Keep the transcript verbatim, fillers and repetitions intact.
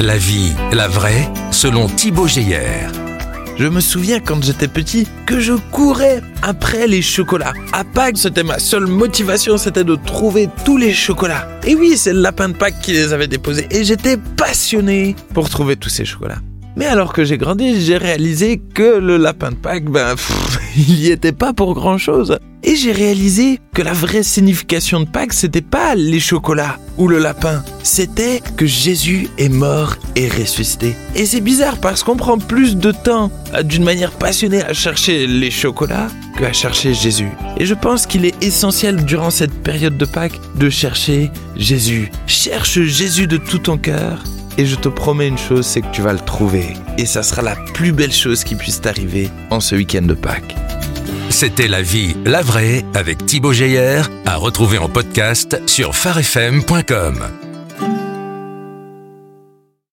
La vie, la vraie, selon Thibaut Geyer. Je me souviens quand j'étais petit que je courais après les chocolats. À Pâques, c'était ma seule motivation, c'était de trouver tous les chocolats. Et oui, c'est le lapin de Pâques qui les avait déposés et j'étais passionné pour trouver tous ces chocolats. Mais alors que j'ai grandi, j'ai réalisé que le lapin de Pâques, ben, pff, il y était pas pour grand chose. Et j'ai réalisé que la vraie signification de Pâques, c'était pas les chocolats ou le lapin. C'était que Jésus est mort et ressuscité. Et c'est bizarre parce qu'on prend plus de temps, d'une manière passionnée, à chercher les chocolats qu'à chercher Jésus. Et je pense qu'il est essentiel durant cette période de Pâques de chercher Jésus. Cherche Jésus de tout ton cœur. Et je te promets une chose, c'est que tu vas le trouver. Et ça sera la plus belle chose qui puisse t'arriver en ce week-end de Pâques. C'était La vie, la vraie avec Thibaut Geyer, à retrouver en podcast sur phare f m point com.